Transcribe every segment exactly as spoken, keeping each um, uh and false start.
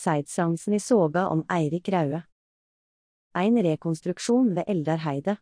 Seidsansen i soga om Eirik Raue. Ein rekonstruksjon ved Eldar Heide.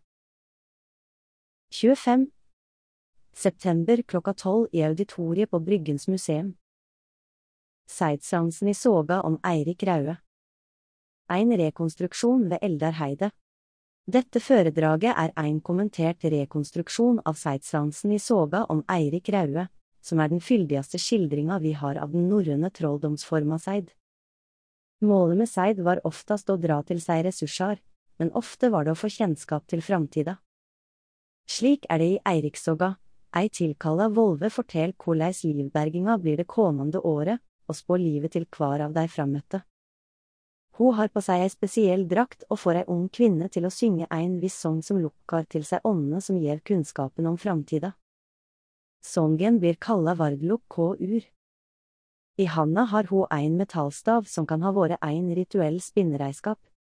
tjuefem september klokka tolv i auditoriet på Bryggens museum. Seidsansen i soga om Eirik Raue. Ein rekonstruksjon ved Eldar Heide. Dette foredraget er ein kommentert rekonstruksjon av Seidsansen i soga om Eirik Raue, som er den fyldigste skildringa vi har av den norrøne trolldomsforma Seid. Målet med Seid var oftast å dra til seg ressursar, men ofte var det å få kjennskap til framtida. Slik er det i Eirikssoga, ei tilkalla Volve fortel korleis livberginga blir det komande året, og spår livet til kvar av dei frammøtte. Ho har på seg ei spesiell drakt og får ei ung kvinne til å synge ein viss song som lukkar til seg åndene som gjev kunnskapen om framtida. Songen blir kalla Vardluk K-ur. I handa har ho ein metallstav som kan ha vore ein rituell spinnereiskap.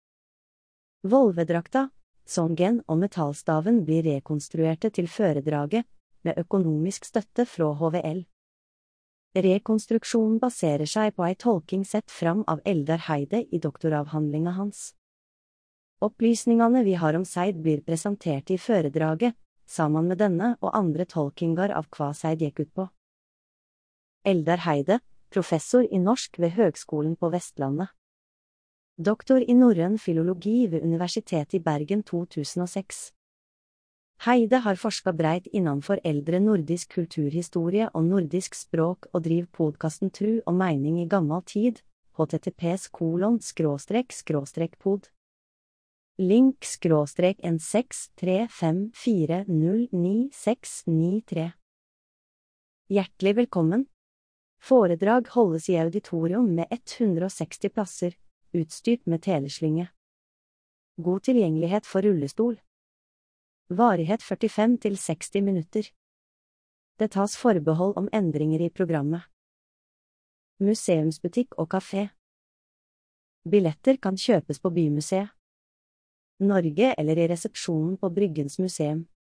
Volvedrakta, songen og metallstaven blir rekonstruerte til foredraget, med økonomisk støtte fra H V L. Rekonstruksjonen baserer seg på ei tolking sett fram av Eldar Heide i doktoravhandlinga hans. Opplysningene vi har om Seid blir presentert i foredraget, sammen med denne og andre tolkingar av hva Seid gikk ut på. Eldar Heide, professor i norsk ved Høgskolen på Vestlandet. Doktor i norrøn filologi ved Universitetet i Bergen to tusen og seks. Heide har forska breit innanfor eldre nordisk kulturhistorie og nordisk språk og driv podkasten Tru og meining i gammal tid, https kolon skråstrek skråstrek pod. Link skråstrek en seks tre fem fire null ni seks ni tre. Hjertelig velkommen. Foredrag holdes i auditorium med hundre og seksti plasser, utstyrt med teleslynge. God tilgjengelighet for rullestol. Varighet førtifem til seksti minutter. Det tas forbehold om endringer i programmet. Museumsbutikk og kafé. Billetter kan kjøpes på Bymuseet Norge eller i resepsjonen på Bryggens museum.